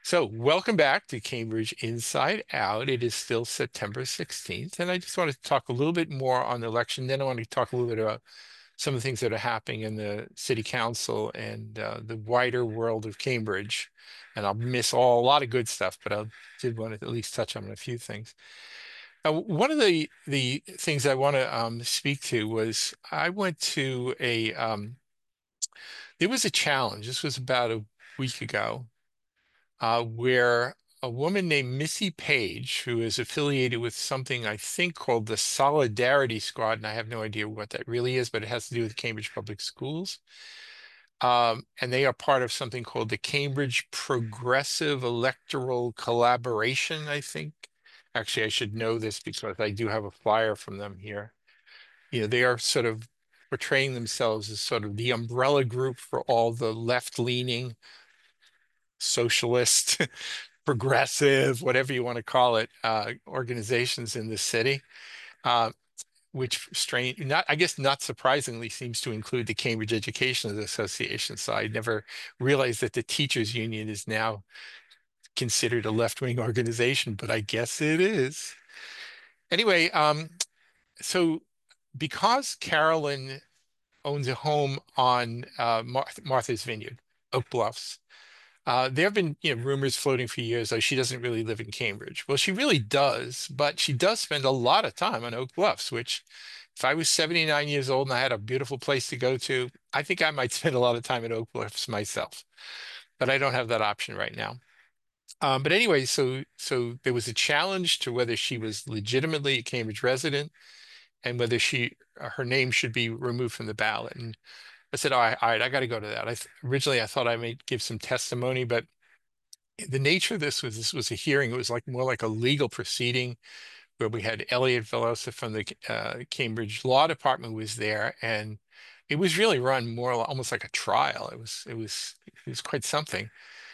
So, welcome back to Cambridge Inside Out. It is still September 16th, and I just want to talk a little bit more on the election. Then I want to talk a little bit about some of the things that are happening in the city council and the wider world of Cambridge. And I'll miss a lot of good stuff, but I did want to at least touch on a few things. One of the things I want to speak to was I went to there was a challenge. This was about a week ago where a woman named Missy Page, who is affiliated with something I think called the Solidarity Squad, and I have no idea what that really is, but it has to do with Cambridge Public Schools. And they are part of something called the Cambridge Progressive Electoral Collaboration, I think. Actually, I should know this because I do have a flyer from them here. They are sort of portraying themselves as sort of the umbrella group for all the left-leaning socialist progressive, whatever you want to call it, organizations in the city, uh, which not, I guess, not surprisingly, seems to include the Cambridge Education Association. So I never realized that the teachers union is now considered a left-wing organization, but I guess it is. Anyway, so because Carolyn owns a home on Martha's Vineyard, Oak Bluffs. There have been, rumors floating for years, though she doesn't really live in Cambridge. Well, she really does, but she does spend a lot of time on Oak Bluffs, which if I was 79 years old and I had a beautiful place to go to, I think I might spend a lot of time at Oak Bluffs myself. But I don't have that option right now. But anyway, so there was a challenge to whether she was legitimately a Cambridge resident and whether her name should be removed from the ballot. And I said, all right, I got to go to that. Originally I thought I might give some testimony, but the nature of this was a hearing. It was like more like a legal proceeding where we had Elliot Velosa from the Cambridge Law Department was there, and it was really run more almost like a trial. It was quite something.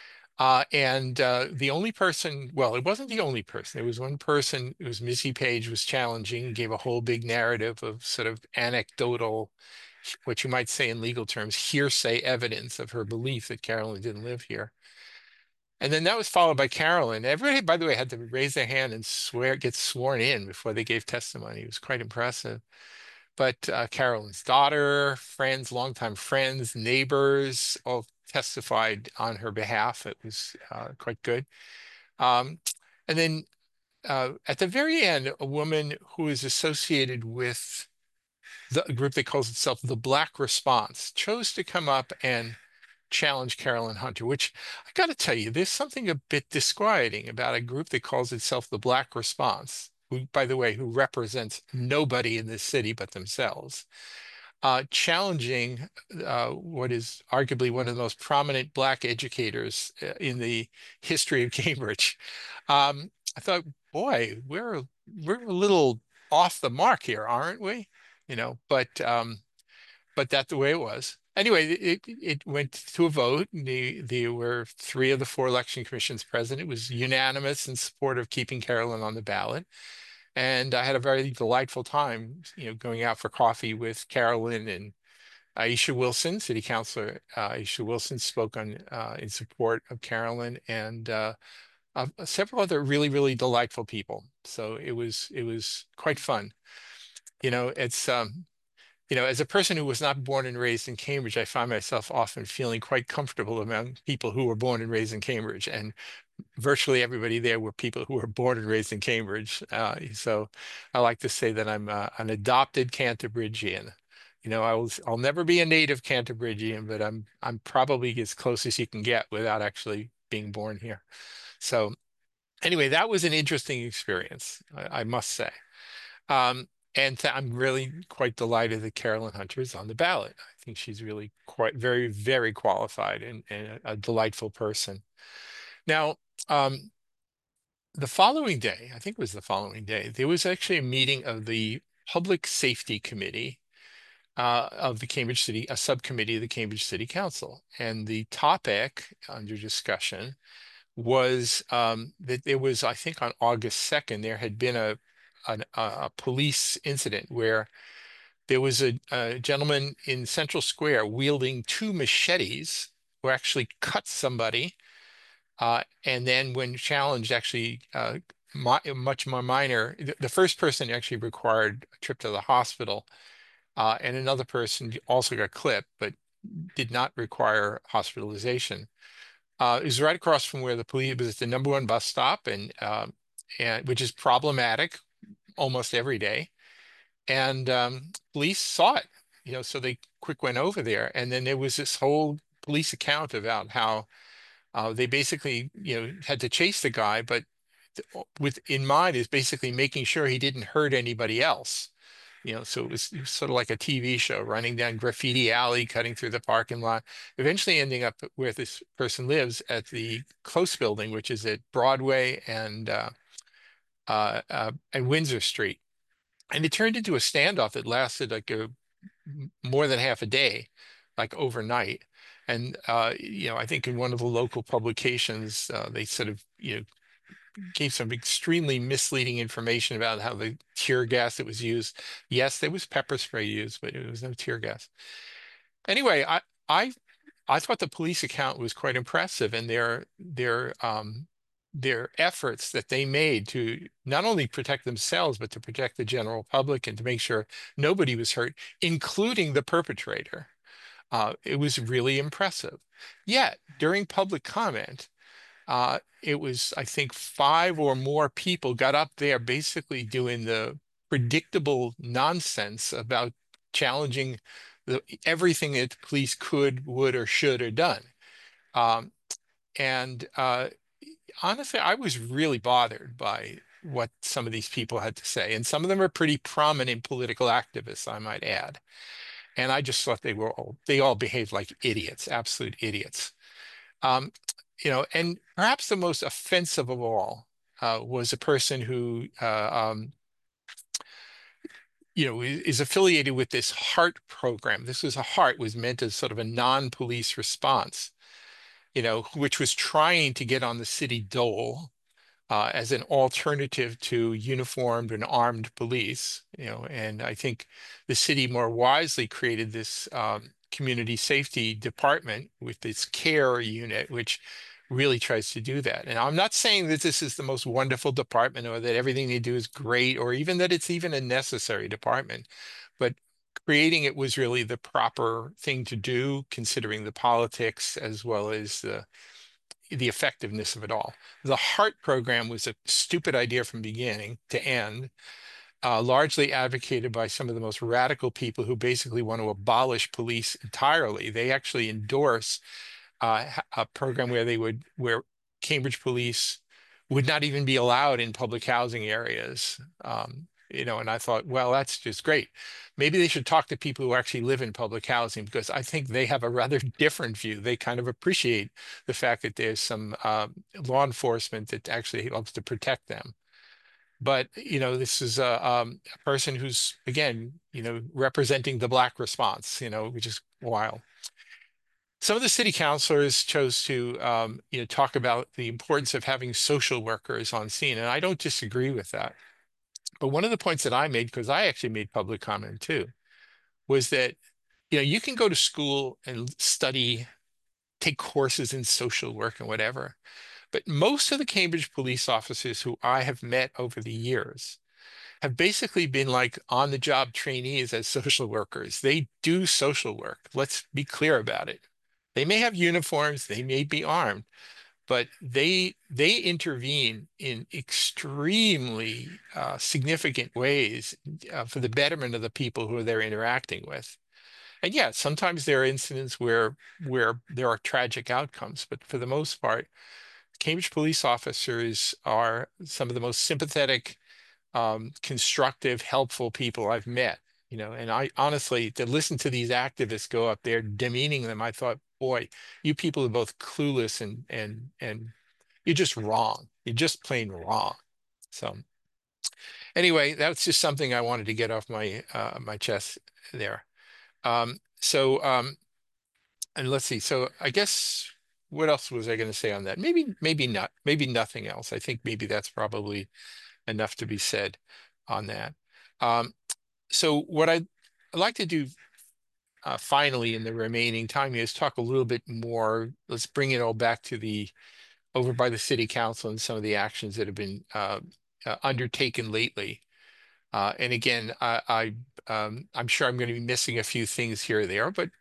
And the only person, well, it wasn't the only person. There was one person. It was Missy Page was challenging, gave a whole big narrative of sort of anecdotal, what you might say in legal terms, hearsay evidence of her belief that Carolyn didn't live here. And then that was followed by Carolyn. Everybody, by the way, had to raise their hand and get sworn in before they gave testimony. It was quite impressive. But Carolyn's daughter, friends, longtime friends, neighbors, all testified on her behalf. It was quite good. Um, and then at the very end, a woman who is associated with a group that calls itself the Black Response chose to come up and challenge Carolyn Hunter, which I got to tell you, there's something a bit disquieting about a group that calls itself the Black Response, who, by the way, who represents nobody in this city but themselves, challenging what is arguably one of the most prominent Black educators in the history of Cambridge. I thought, boy, we're a little off the mark here, aren't we? But that's the way it was. Anyway, it went to a vote. There were three of the four election commissions present. It was unanimous in support of keeping Carolyn on the ballot. And I had a very delightful time, going out for coffee with Carolyn and Aisha Wilson, City Councilor Aisha Wilson spoke on in support of Carolyn and several other really, really delightful people. So it was quite fun. It's as a person who was not born and raised in Cambridge, I find myself often feeling quite comfortable among people who were born and raised in Cambridge. And virtually everybody there were people who were born and raised in Cambridge. So I like to say that I'm an adopted Canterbridgian. I'll never be a native Canterbridgian, but I'm probably as close as you can get without actually being born here. So anyway, that was an interesting experience, I must say. And I'm really quite delighted that Carolyn Hunter is on the ballot. I think she's really quite very, very qualified and a delightful person. Now, the following day, I think it was the following day, there was actually a meeting of the Public Safety Committee of the Cambridge City, a subcommittee of the Cambridge City Council. And the topic under discussion was that there was, I think on August 2nd, there had been a police incident where there was a gentleman in Central Square wielding two machetes who actually cut somebody And then when challenged, actually much more minor, the first person actually required a trip to the hospital, and another person also got clipped, but did not require hospitalization. It was right across from where the police it was at the number one bus stop, and which is problematic almost every day. And police saw it, so they quick went over there, and then there was this whole police account about how they basically, had to chase the guy, but with in mind is basically making sure he didn't hurt anybody else. So it was sort of like a TV show, running down Graffiti Alley, cutting through the parking lot, eventually ending up where this person lives at the Close Building, which is at Broadway and Windsor Street. And it turned into a standoff that lasted like more than half a day, like overnight. And I think in one of the local publications, they sort of, gave some extremely misleading information about how the tear gas that was used. Yes, there was pepper spray used, but it was no tear gas. Anyway, I I thought the police account was quite impressive, and their efforts that they made to not only protect themselves but to protect the general public and to make sure nobody was hurt, including the perpetrator. It was really impressive. Yet during public comment, it was, I think, five or more people got up there basically doing the predictable nonsense about challenging everything that the police could, would, or should have done. Um, and honestly, I was really bothered by what some of these people had to say. And some of them are pretty prominent political activists, I might add. And I just thought they all behaved like idiots, absolute idiots. Um, and perhaps the most offensive of all was a person who, is affiliated with this HEART program. This was HEART was meant as sort of a non-police response, which was trying to get on the city dole as an alternative to uniformed and armed police, and I think the city more wisely created this community safety department with this care unit, which really tries to do that. And I'm not saying that this is the most wonderful department or that everything they do is great or even that it's even a necessary department, but creating it was really the proper thing to do, considering the politics as well as the effectiveness of it all. The HEART program was a stupid idea from beginning to end, largely advocated by some of the most radical people who basically want to abolish police entirely. They actually endorse a program where Cambridge police would not even be allowed in public housing areas. And I thought, well, that's just great. Maybe they should talk to people who actually live in public housing because I think they have a rather different view. They kind of appreciate the fact that there's some law enforcement that actually helps to protect them. But, this is a person who's, again, representing the Black response, which is wild. Some of the city councilors chose to, talk about the importance of having social workers on scene, and I don't disagree with that. But one of the points that I made, because I actually made public comment too, was that, you can go to school and study, take courses in social work and whatever, but most of the Cambridge police officers who I have met over the years have basically been like on-the-job trainees as social workers. They do social work. Let's be clear about it. They may have uniforms, they may be armed, but they intervene in extremely significant ways for the betterment of the people who they're interacting with. And yeah, sometimes there are incidents where there are tragic outcomes, but for the most part, Cambridge police officers are some of the most sympathetic, constructive, helpful people I've met. And I honestly, to listen to these activists go up there demeaning them, I thought, boy, you people are both clueless and you're just wrong. You're just plain wrong. So anyway, that's just something I wanted to get off my chest there. And let's see. So I guess what else was I going to say on that? Maybe not. Maybe nothing else. I think maybe that's probably enough to be said on that. Um, so what I'd like to do finally in the remaining time is talk a little bit more. Let's bring it all back to the over by the city council and some of the actions that have been undertaken lately. And again, I'm sure I'm going to be missing a few things here or there, but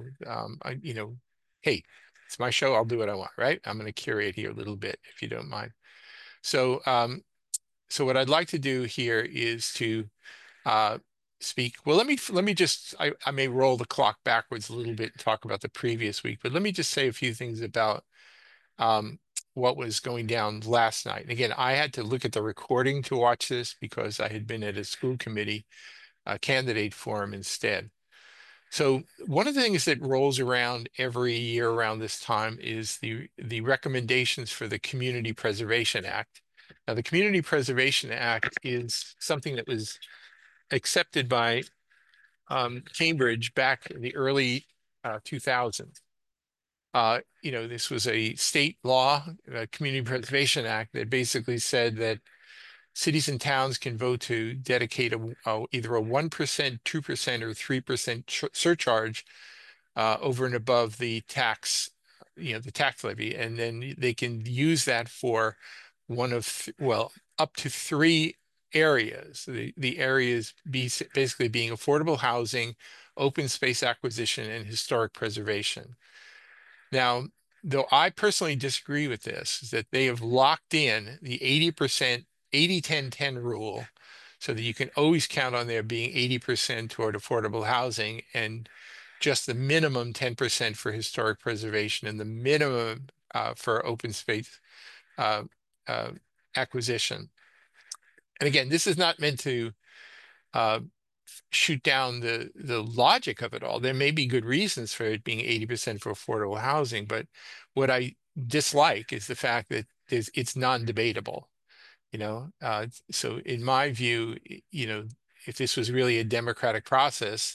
hey, it's my show. I'll do what I want, right? I'm going to curate here a little bit, if you don't mind. So, so what I'd like to do here is to uh, speak. Well, let me just. I may roll the clock backwards a little bit and talk about the previous week, but let me just say a few things about um, what was going down last night. And again, I had to look at the recording to watch this because I had been at a school committee candidate forum instead. So one of the things that rolls around every year around this time is the recommendations for the Community Preservation Act. Now, the Community Preservation Act is something that was accepted by Cambridge back in the early 2000s. This was a state law, Community Preservation Act, that basically said that cities and towns can vote to dedicate either a 1%, 2%, or 3% surcharge over and above the tax, the tax levy, and then they can use that for well, up to three areas. The areas basically being affordable housing, open space acquisition, and historic preservation. Now, though I personally disagree with this, is that they have locked in the 80%, 80-10-10 rule so that you can always count on there being 80% toward affordable housing and just the minimum 10% for historic preservation and the minimum for open space uh, uh, acquisition. And again, this is not meant to uh, shoot down the logic of it all. There may be good reasons for it being 80% for affordable housing, but what I dislike is the fact that it's non-debatable. So in my view, if this was really a democratic process,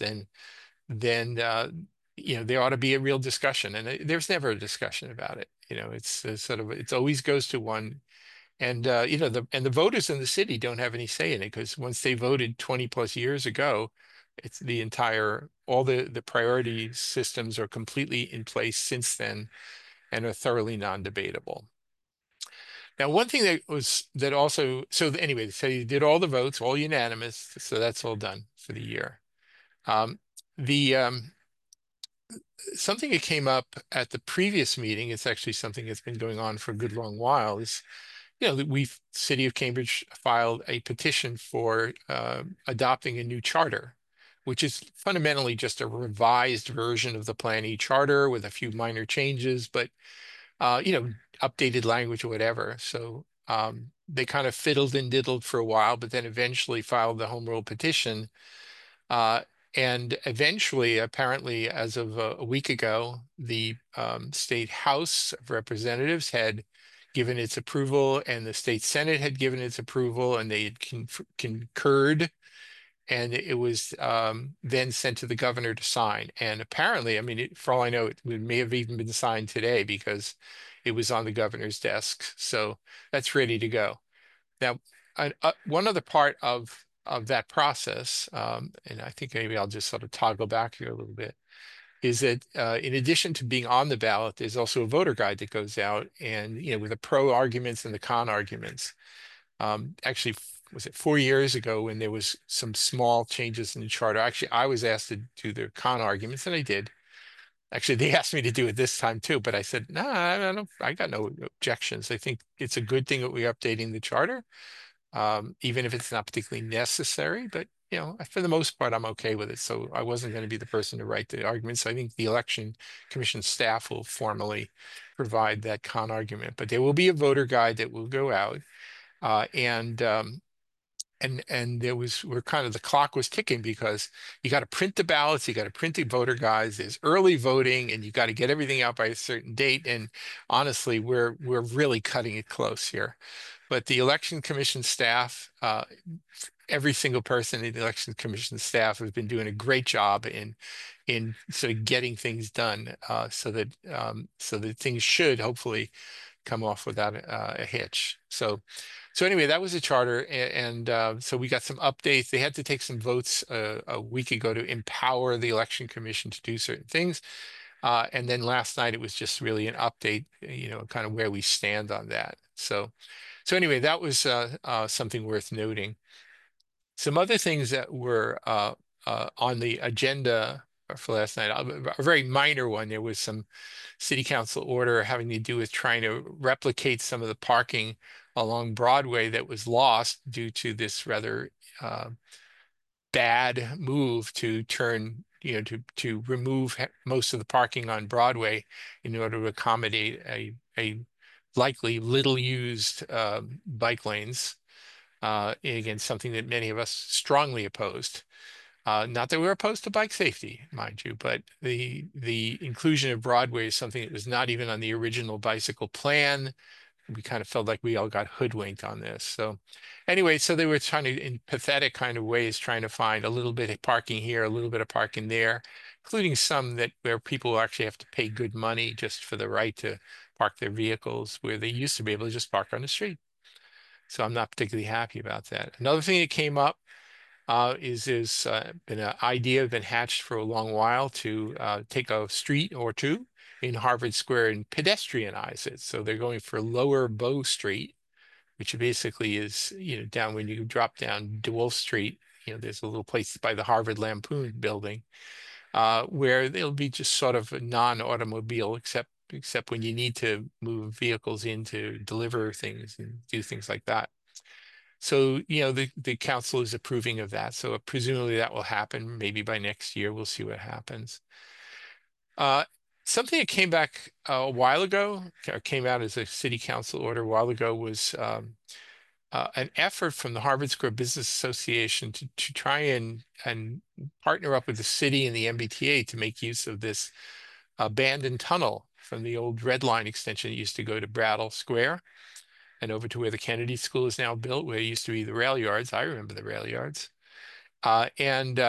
then there ought to be a real discussion, and there's never a discussion about it. It's it always goes to one. And the voters in the city don't have any say in it because once they voted 20 plus years ago, it's all the priority systems are completely in place since then and are thoroughly non-debatable. Now, one thing that also, so anyway, so you did all the votes, all unanimous, so that's all done for the year. Um, the Something that came up at the previous meeting, it's actually something that's been going on for a good long while, is City of Cambridge filed a petition for adopting a new charter, which is fundamentally just a revised version of the Plan E charter with a few minor changes, but updated language or whatever. So they kind of fiddled and diddled for a while, but then eventually filed the home rule petition. And eventually, apparently, as of a week ago, the State House of Representatives had given its approval, and the State Senate had given its approval, and they had concurred, and it was then sent to the governor to sign. And apparently, I mean, for all I know, it may have even been signed today because it was on the governor's desk. So that's ready to go. Now, one other part of that process, and I think maybe I'll just sort of toggle back here a little bit, is that in addition to being on the ballot, there's also a voter guide that goes out, and with the pro arguments and the con arguments. Actually, was it 4 years ago when there was some small changes in the charter? Actually, I was asked to do the con arguments, and I did. Actually, they asked me to do it this time too, but I said, no, I don't. I got no objections. I think it's a good thing that we're updating the charter, even if it's not particularly necessary. But for the most part, I'm okay with it. So I wasn't going to be the person to write the arguments. I think the Election Commission staff will formally provide that con argument. But there will be a voter guide that will go out, and the clock was ticking because you got to print the ballots, you got to print the voter guides. There's early voting, and you got to get everything out by a certain date. And honestly, we're really cutting it close here. But the Election Commission staff, every single person in the Election Commission staff has been doing a great job in sort of getting things done, so that things should hopefully come off without a hitch. So anyway, that was a charter, and so we got some updates. They had to take some votes a week ago to empower the Election Commission to do certain things. And then last night it was just really an update, kind of where we stand on that. So anyway, that was something worth noting. Some other things that were on the agenda for last night, a very minor one. There was some city council order having to do with trying to replicate some of the parking along Broadway that was lost due to this rather uh, bad move to turn, to remove most of the parking on Broadway in order to accommodate a likely little used bike lanes. Again, something that many of us strongly opposed. Not that we're opposed to bike safety, mind you, but the inclusion of Broadway is something that was not even on the original bicycle plan. We kind of felt like we all got hoodwinked on this. So anyway, so they were trying to, in pathetic kind of ways, trying to find a little bit of parking here, a little bit of parking there, including some that where people actually have to pay good money just for the right to park their vehicles, where they used to be able to just park on the street. So I'm not particularly happy about that. Another thing that came up is there's been an idea been hatched for a long while to take a street or two in Harvard Square and pedestrianize it. So they're going for Lower Bow Street, which basically is, down when you drop down DeWolf Street, there's a little place by the Harvard Lampoon building where it'll be just sort of a non-automobile, except when you need to move vehicles in to deliver things and do things like that. So, the council is approving of that. So presumably that will happen maybe by next year. We'll see what happens. Uh, Something that came back a while ago, or came out as a city council order a while ago, was an effort from the Harvard Square Business Association to try and partner up with the city and the MBTA to make use of this abandoned tunnel from the old Red Line extension that used to go to Brattle Square and over to where the Kennedy School is now built, where it used to be the rail yards. I remember the rail yards. And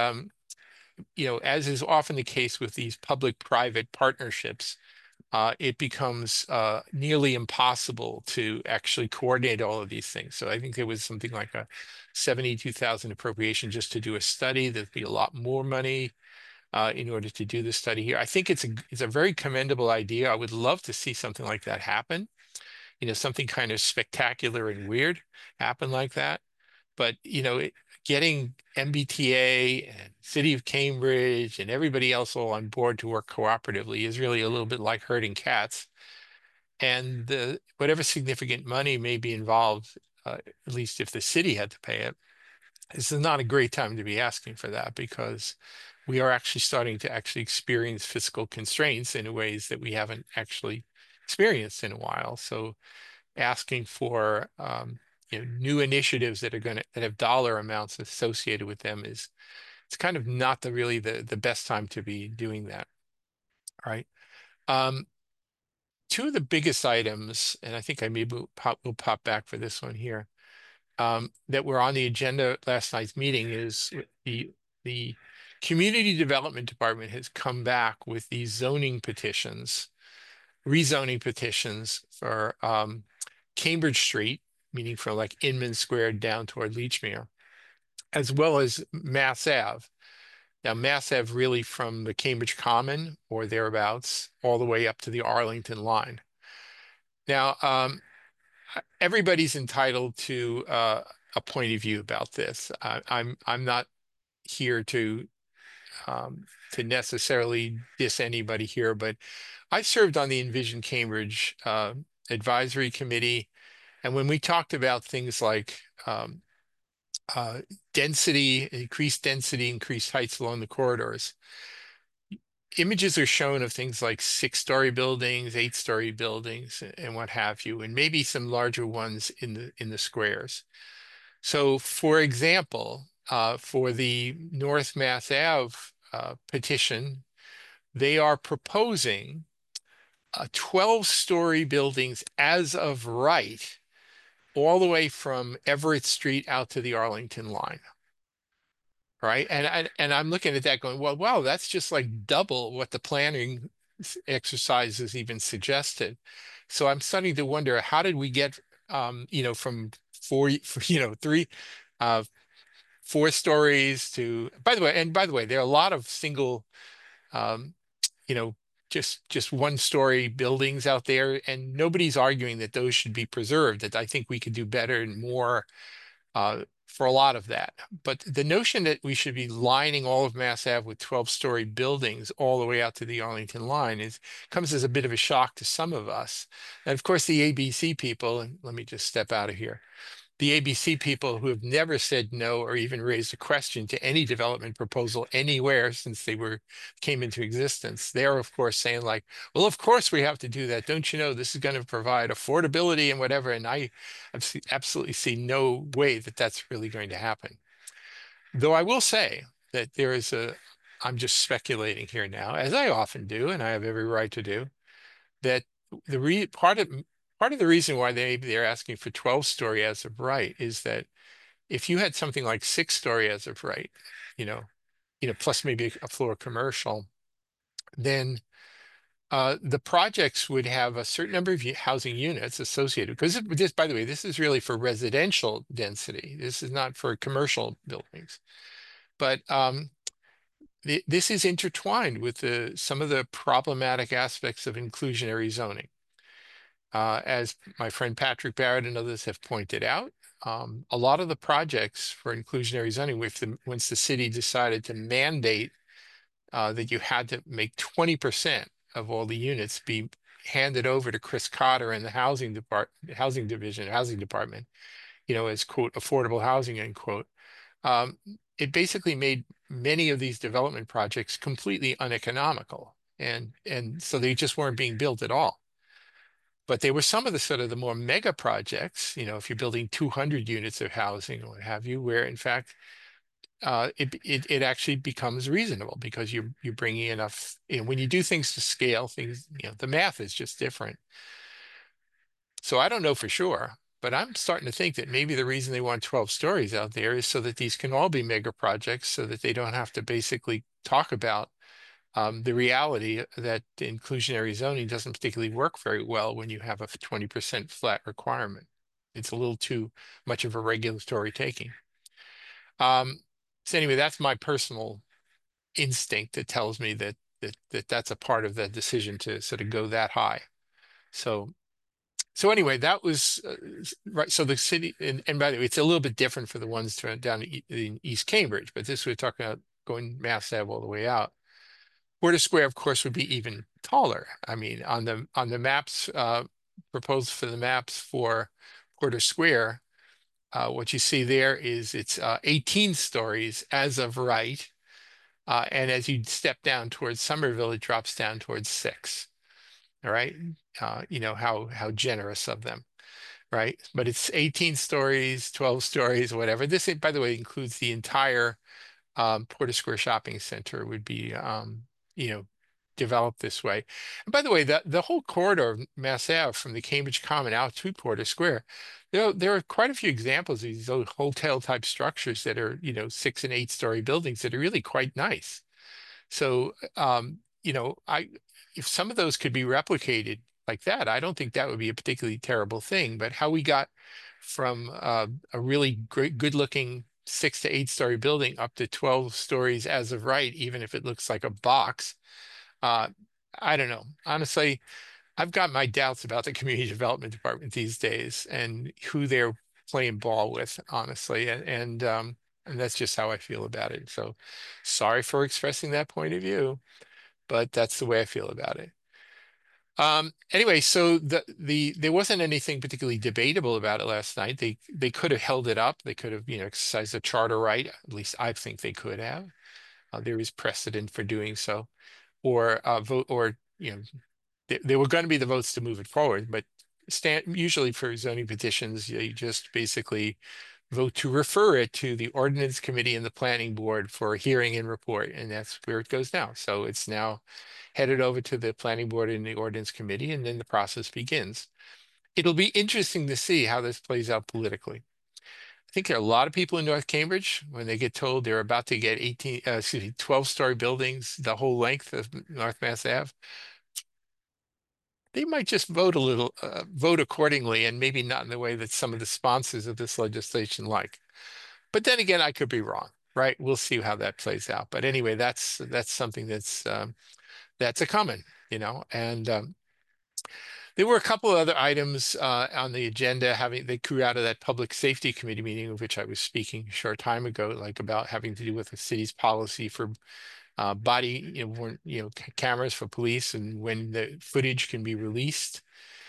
as is often the case with these public-private partnerships, it becomes nearly impossible to actually coordinate all of these things. So I think there was something like a 72,000 appropriation just to do a study. There'd be a lot more money in order to do the study here. I think it's a very commendable idea. I would love to see something like that happen. Something kind of spectacular and weird happen like that. But, getting MBTA and City of Cambridge and everybody else all on board to work cooperatively is really a little bit like herding cats. And whatever significant money may be involved, at least if the city had to pay it, this is not a great time to be asking for that because we are actually starting to actually experience fiscal constraints in ways that we haven't actually experienced in a while. So asking for new initiatives that have dollar amounts associated with them it's kind of not really the best time to be doing that. Right. Um, Two of the biggest items, and I think I maybe will pop back for this one here, that were on the agenda last night's meeting is the Community Development Department has come back with these zoning petitions, rezoning petitions for Cambridge Street, meaning from like Inman Square down toward Leechmere, as well as Mass Ave. Now, Mass Ave really from the Cambridge Common or thereabouts, all the way up to the Arlington line. Now, everybody's entitled to a point of view about this. I'm not here to necessarily diss anybody here, but I served on the Envision Cambridge advisory committee. And when we talked about things like uh, increased density, increased heights along the corridors, images are shown of things like 6-story buildings, 8-story buildings, and what have you, and maybe some larger ones in the squares. So, for example, for the North Mass Ave petition, they are proposing 12-story buildings as of right all the way from Everett Street out to the Arlington line. Right. And I'm looking at that going, well, wow, that's just like double what the planning exercises even suggested. So I'm starting to wonder, how did we get, from uh, 4 stories to, by the way, there are a lot of single, um, you know, just one-story buildings out there, and nobody's arguing that those should be preserved. That I think we could do better and more for a lot of that. But the notion that we should be lining all of Mass Ave with 12-story buildings all the way out to the Arlington line comes as a bit of a shock to some of us. And of course, the ABC people, and let me just step out of here. The ABC people who have never said no or even raised a question to any development proposal anywhere since came into existence, they're of course saying like, well, of course we have to do that. Don't you know this is going to provide affordability and whatever? And I absolutely see no way that that's really going to happen. Though I will say that I'm just speculating here now, as I often do, and I have every right to do, that the re part of the reason why they're asking for 12-story as of right is that if you had something like 6-story as of right, you know, plus maybe a floor commercial, then the projects would have a certain number of housing units associated. Because this, by the way, this is really for residential density. This is not for commercial buildings. But this is intertwined with some of the problematic aspects of inclusionary zoning. As my friend Patrick Barrett and others have pointed out, a lot of the projects for inclusionary zoning, once the city decided to mandate that you had to make 20% of all the units be handed over to Chris Cotter and the housing department, as quote affordable housing end quote. It basically made many of these development projects completely uneconomical, and so they just weren't being built at all. But they were some of the sort of the more mega projects, if you're building 200 units of housing or what have you, where in fact it actually becomes reasonable because you're bringing enough. When you do things to scale, the math is just different. So I don't know for sure, but I'm starting to think that maybe the reason they want 12 stories out there is so that these can all be mega projects, so that they don't have to basically talk about the reality that inclusionary zoning doesn't particularly work very well when you have a 20% flat requirement. It's a little too much of a regulatory taking. So anyway, that's my personal instinct that tells me that's a part of the decision to sort of go that high. So anyway, that was right. So the city, and by the way, it's a little bit different for the ones down in East Cambridge, but this we're talking about going Mass Ave all the way out. Porter Square, of course, would be even taller. I mean, on the maps proposed for the maps for Porter Square, what you see there is it's 18 stories as of right, and as you step down towards Somerville, it drops down towards 6. All right, how generous of them, right? But it's 18 stories, 12 stories, whatever. This, by the way, includes the entire Porter Square Shopping Center would be, developed this way. And by the way, the whole corridor of Mass Ave from the Cambridge Common out to Porter Square, there are quite a few examples of these hotel type structures that are, 6 and 8-story buildings that are really quite nice. So, if some of those could be replicated like that, I don't think that would be a particularly terrible thing. But how we got from a really great, good-looking 6 to 8-story building up to 12 stories as of right, even if it looks like a box, I don't know. Honestly, I've got my doubts about the community development department these days and who they're playing ball with, honestly, and that's just how I feel about it. So, sorry for expressing that point of view, but that's the way I feel about it. Anyway, so there wasn't anything particularly debatable about it last night. They could have held it up. They could have, exercised a charter right. At least I think they could have. There is precedent for doing so, or vote, or there were going to be the votes to move it forward. But usually for zoning petitions, you just basically vote to refer it to the ordinance committee and the planning board for a hearing and report, and that's where it goes now. So it's now headed over to the planning board and the ordinance committee, and then the process begins. It'll be interesting to see how this plays out politically. I think there are a lot of people in North Cambridge when they get told they're about to get 12-story buildings the whole length of North Mass Ave. They might just vote accordingly, and maybe not in the way that some of the sponsors of this legislation like. But then again, I could be wrong, right? We'll see how that plays out. But anyway, that's something that's a coming. And there were a couple of other items on the agenda having they grew out of that public safety committee meeting of which I was speaking a short time ago, like about having to do with the city's policy for body, cameras for police and when the footage can be released.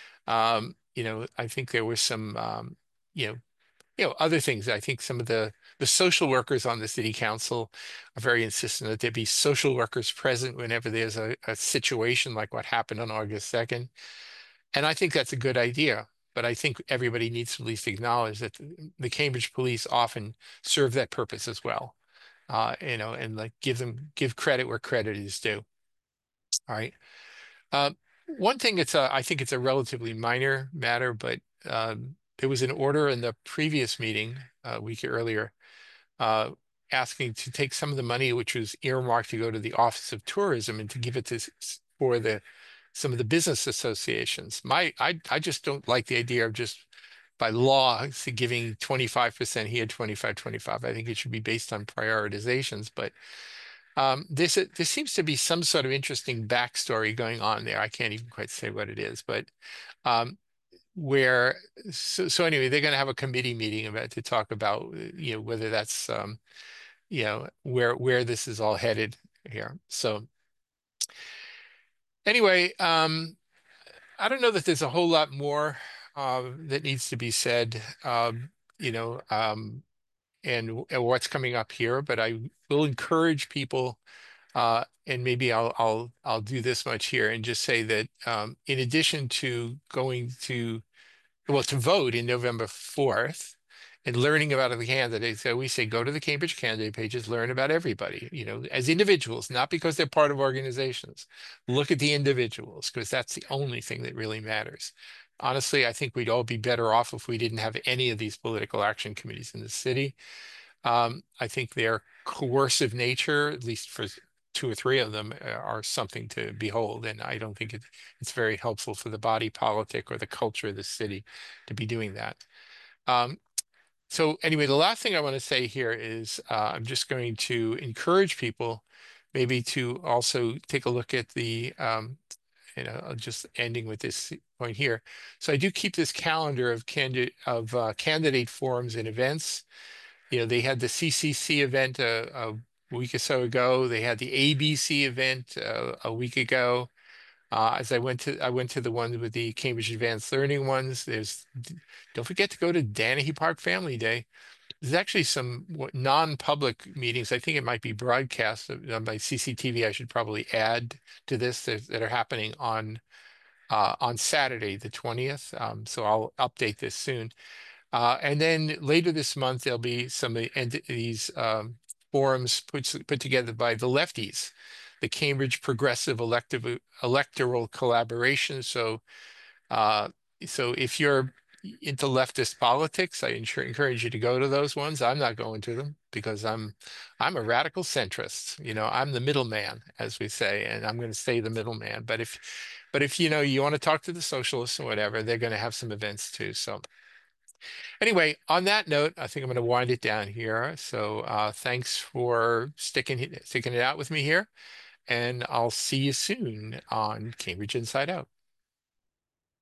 I think there was some, you know, other things. I think some of the social workers on the city council are very insistent that there be social workers present whenever there's a situation like what happened on August 2nd. And I think that's a good idea. But I think everybody needs to at least acknowledge that the Cambridge police often serve that purpose as well. And like give credit where credit is due. All right. Uh, One thing I think it's a relatively minor matter, but there was an order in the previous meeting a week earlier uh, asking to take some of the money which was earmarked to go to the Office of Tourism and to give it to for the some of the business associations. I just don't like the idea of just by law giving 25% here, 25, 25. I think it should be based on prioritizations, but there seems to be some sort of interesting backstory going on there. I can't even quite say what it is, but um, where so anyway, they're going to have a committee meeting about to talk about whether that's where this is all headed here. So anyway, I don't know that there's a whole lot more that needs to be said. You know, and what's coming up here, but I will encourage people. And maybe I'll do this much here and just say that in addition to going to vote in November 4th and learning about the candidates, so we say go to the Cambridge candidate pages, learn about everybody, as individuals, not because they're part of organizations. Look at the individuals because that's the only thing that really matters. Honestly, I think we'd all be better off if we didn't have any of these political action committees in the city. I think their coercive nature, at least for two or three of them, are something to behold. And I don't think it's very helpful for the body politic or the culture of the city to be doing that. Um, so anyway, the last thing I want to say here is I'm just going to encourage people maybe to also take a look at just ending with this point here. So I do keep this calendar of candidate forums and events. They had the CCC event a week or so ago. They had the ABC event a week ago. As I went to the ones with the Cambridge Advanced Learning ones. Don't forget to go to Danahy Park Family Day. There's actually some non-public meetings. I think it might be broadcast by CCTV. I should probably add to this that are happening on Saturday, the 20th. So I'll update this soon. And then later this month, there'll be some of these forums put together by the lefties, the Cambridge Progressive Electoral Collaboration. Uh, so if you're into leftist politics, I encourage you to go to those ones. I'm not going to them because I'm a radical centrist. I'm the middleman, as we say, and I'm going to stay the middleman. But if you want to talk to the socialists or whatever, they're going to have some events too. So. Anyway, on that note, I think I'm going to wind it down here. So thanks for sticking it out with me here, and I'll see you soon on Cambridge Inside Out.